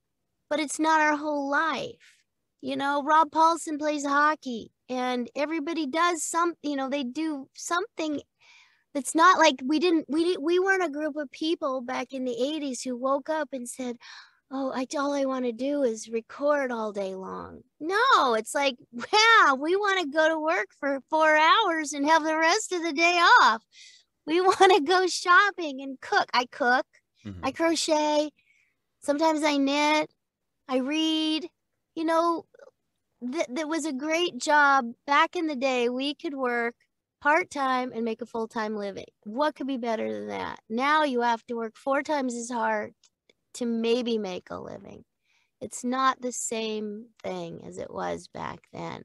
but it's not our whole life. You know, Rob Paulson plays hockey and everybody does some, you know, they do something. It's not like we didn't, we didn't, we weren't a group of people back in the eighties who woke up and said, oh, I, all I want to do is record all day long. No, it's like, yeah, we want to go to work for four hours and have the rest of the day off. We want to go shopping and cook. I cook, Mhm. I crochet. Sometimes I knit, I read. You know, th- that was a great job back in the day. We could work part-time and make a full-time living. What could be better than that? Now you have to work four times as hard to maybe make a living. It's not the same thing as it was back then.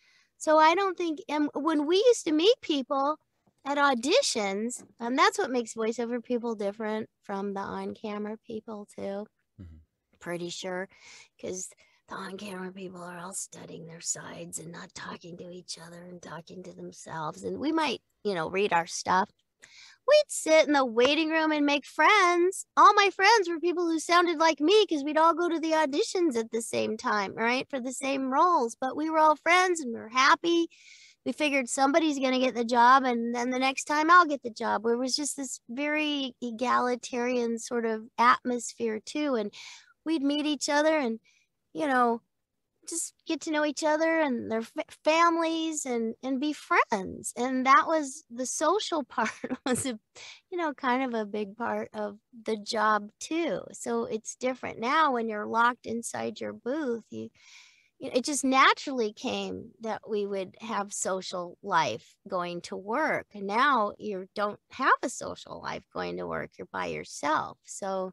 So I don't think, and when we used to meet people at auditions, and that's what makes voiceover people different from the on-camera people too. Mhm. Pretty sure, because the on-camera people are all studying their sides and not talking to each other and talking to themselves. And we might, you know, read our stuff. We'd sit in the waiting room and make friends. All my friends were people who sounded like me because we'd all go to the auditions at the same time, right? For the same roles. But we were all friends and we were happy. We figured somebody's going to get the job and then the next time I'll get the job. Where it was just this very egalitarian sort of atmosphere too. And we'd meet each other and, you know, just get to know each other and their fa- families and and be friends. And that was the social part was a, you know, kind of a big part of the job too. So it's different now when you're locked inside your booth. You, you it just naturally came that we would have social life going to work. And now you don't have a social life going to work. You're by yourself. So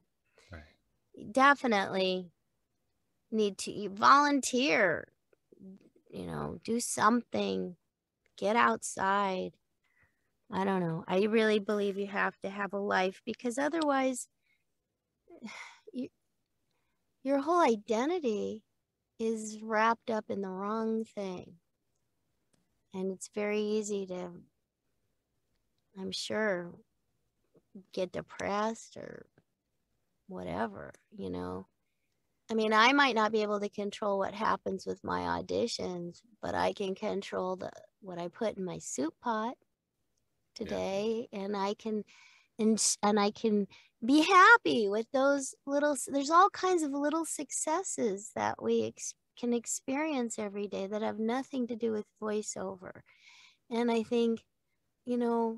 Right. definitely need to you volunteer, you know, do something get outside. I don't know. I really believe you have to have a life, because otherwise you, your whole identity is wrapped up in the wrong thing. And it's very easy to, I'm sure, get depressed or whatever, you know. I mean, I might not be able to control what happens with my auditions, but I can control the what I put in my soup pot today, yeah. and I can and and I can be happy with those little. There's all kinds of little successes that we ex, can experience every day that have nothing to do with voiceover. And I think, you know,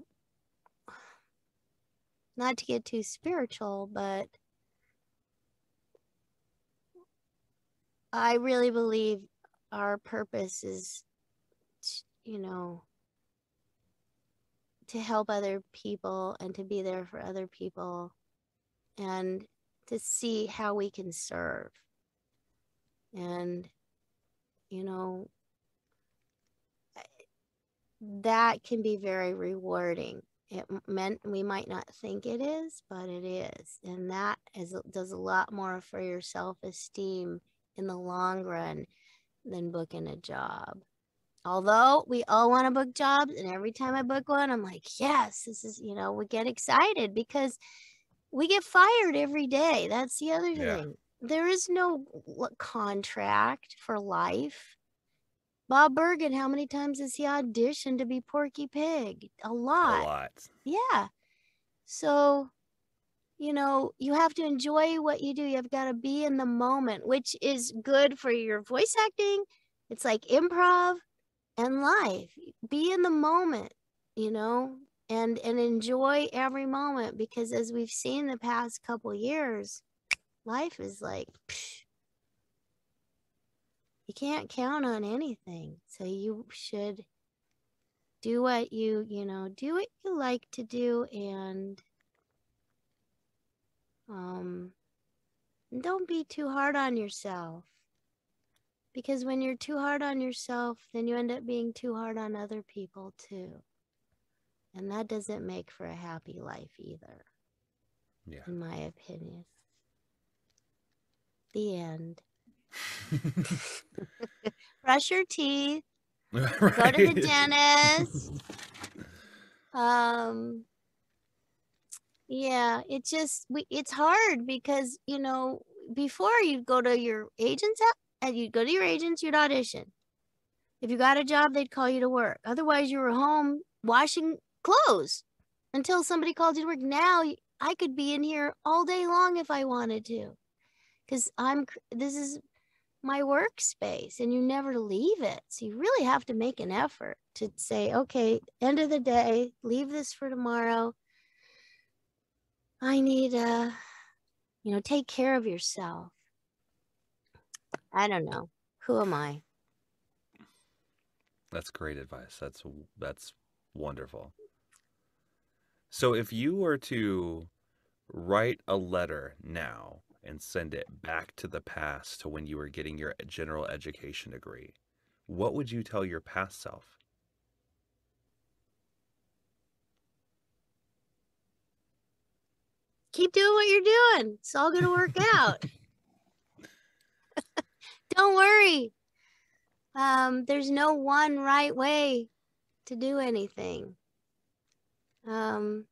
not to get too spiritual, but I really believe our purpose is, you know, to help other people and to be there for other people and to see how we can serve. And, you know, that can be very rewarding. It meant we might not think it is, but it is. And that is, does a lot more for your self-esteem in the long run than booking a job. Although we all want to book jobs, and every time I book one, I'm like, yes, this is, you know, we get excited because we get fired every day. That's the other Yeah. thing. There is no contract for life. Bob Bergen, how many times has he auditioned to be Porky Pig? A lot. A lot. Yeah. So, you know, you have to enjoy what you do. You've got to be in the moment, which is good for your voice acting. It's like improv and life. Be in the moment, you know, and and enjoy every moment, because as we've seen the past couple years, life is like, psh, you can't count on anything. So you should do what you, you know, do what you like to do, and um, don't be too hard on yourself. Because when you're too hard on yourself, then you end up being too hard on other people too. And that doesn't make for a happy life either. Yeah. In my opinion. The end. Brush your teeth. Right. Go to the dentist. um, yeah, it just, we, it's hard because, you know, before you go to your agent's and you'd go to your agents, you'd audition. If you got a job, they'd call you to work. Otherwise, you were home washing clothes until somebody called you to work. Now, I could be in here all day long if I wanted to, because I'm, this is my workspace, and you never leave it. So you really have to make an effort to say, okay, end of the day, leave this for tomorrow. I need to, you know, take care of yourself. I don't know. Who am I? That's great advice. That's that's wonderful. So if you were to write a letter now and send it back to the past, to when you were getting your general education degree, what would you tell your past self? Keep doing what you're doing. It's all going to work out. Don't worry. Um, there's no one right way to do anything. Um,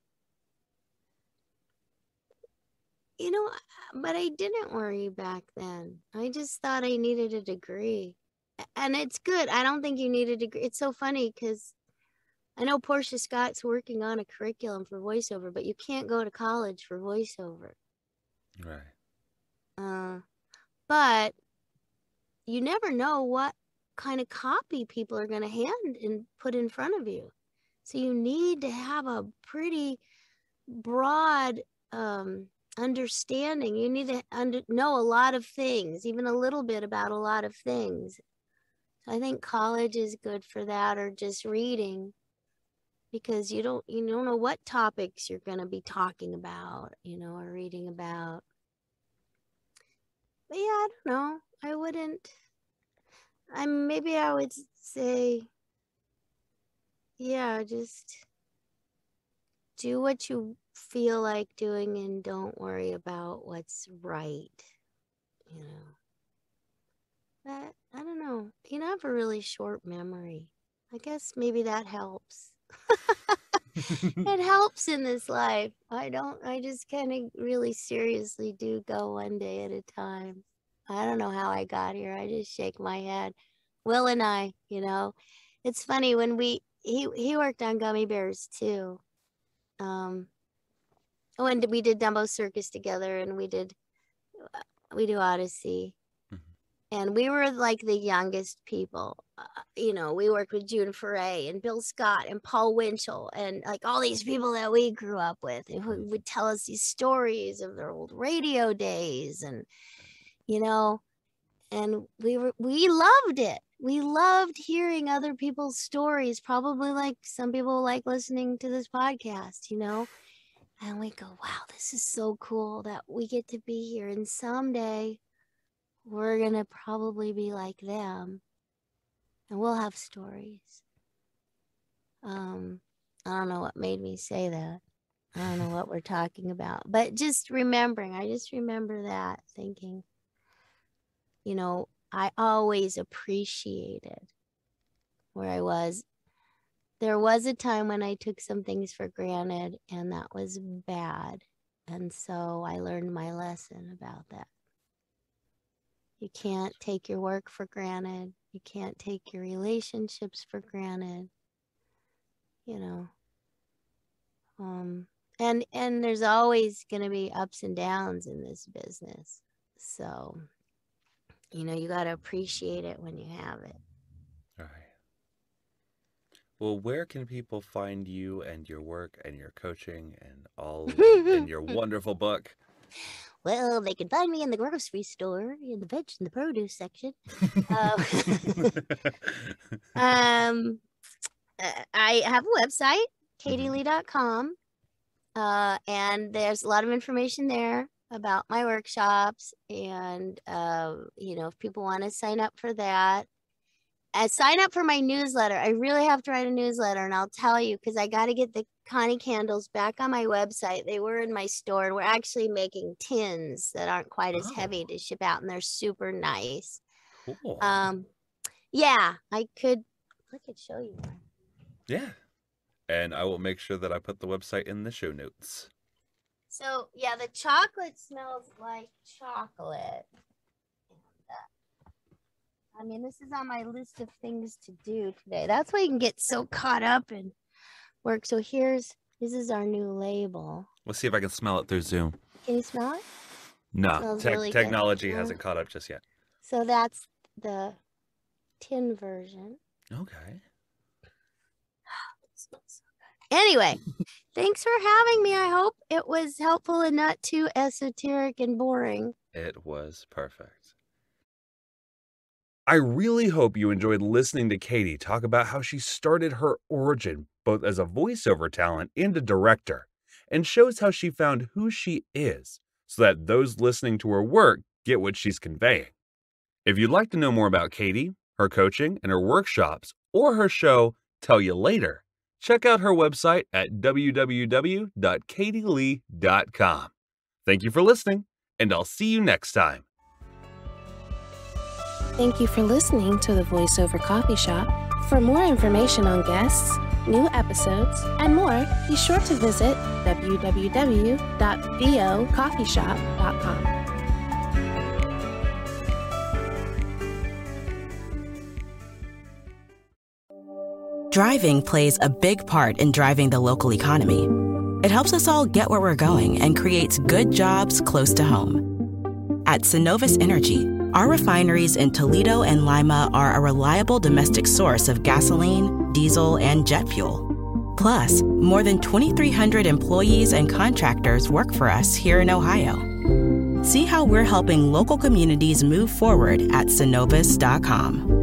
you know, but I didn't worry back then. I just thought I needed a degree. And it's good. I don't think you need a degree. It's so funny because I know Portia Scott's working on a curriculum for voiceover, but you can't go to college for voiceover. Right. Uh, but you never know what kind of copy people are going to hand and put in front of you. So you need to have a pretty broad um, understanding. You need to under, know a lot of things, even a little bit about a lot of things. I think college is good for that, or just reading, because you don't you don't know what topics you're going to be talking about, you know, or reading about. But yeah, I don't know. I wouldn't. I maybe I would say yeah, just do what you feel like doing and don't worry about what's right, you know. But I don't know. You know, I have a really short memory. I guess maybe that helps. It helps in this life. I don't, I just kind of really seriously do go one day at a time. I don't know how I got here. I just shake my head. Will and I, you know, it's funny when we, he, he worked on Gummy Bears too. Um, when we did Dumbo Circus together and we did, we do Odyssey. And we were like the youngest people, uh, you know, we worked with June Foray and Bill Scott and Paul Winchell and like all these people that we grew up with who would tell us these stories of their old radio days and, you know, and we were, we loved it. We loved hearing other people's stories, probably like some people like listening to this podcast, you know, and we go, wow, this is so cool that we get to be here. And someday we're going to probably be like them and we'll have stories. Um, I don't know what made me say that. I don't know what we're talking about, but just remembering, I just remember that thinking, you know, I always appreciated where I was. There was a time when I took some things for granted and that was bad. And so I learned my lesson about that. You can't take your work for granted. You can't take your relationships for granted. You know. Um, and and there's always going to be ups and downs in this business. So, you know, you got to appreciate it when you have it. All right. Well, where can people find you and your work and your coaching and all in your wonderful book? Well, they can find me in the grocery store in the veg and the produce section. um, um, I have a website, katie lee dot com, uh, and there's a lot of information there about my workshops. And, uh, you know, if people want to sign up for that, uh, sign up for my newsletter. I really have to write a newsletter, and I'll tell you, because I got to get the Connie candles back on my website. They were in my store, and we're actually making tins that aren't quite as oh. heavy to ship out, and they're super nice. Cool. Um, yeah, I could, I could show you one. Yeah, and I will make sure that I put the website in the show notes. So yeah, the chocolate smells like chocolate. I mean, this is on my list of things to do today. That's why you can get so caught up in work. So here's, this is our new label. Let's see if I can smell it through Zoom. Can you smell it? No, it te really technology good. hasn't caught up just yet. So that's the tin version. Okay. It smells so good. Anyway, thanks for having me. I hope it was helpful and not too esoteric and boring. It was perfect. I really hope you enjoyed listening to Katie talk about how she started her origin both as a voiceover talent and a director, and shows how she found who she is so that those listening to her work get what she's conveying. If you'd like to know more about Katie, her coaching, and her workshops, or her show, Tell You Later, check out her website at w w w dot katie lee dot com. Thank you for listening, and I'll see you next time. Thank you for listening to the Voiceover Coffee Shop. For more information on guests, new episodes, and more, be sure to visit w w w dot vo coffee shop dot com. Driving plays a big part in driving the local economy. It helps us all get where we're going and creates good jobs close to home. At Synovus Energy, our refineries in Toledo and Lima are a reliable domestic source of gasoline, diesel, and jet fuel. Plus, more than twenty-three hundred employees and contractors work for us here in Ohio. See how we're helping local communities move forward at synovus dot com.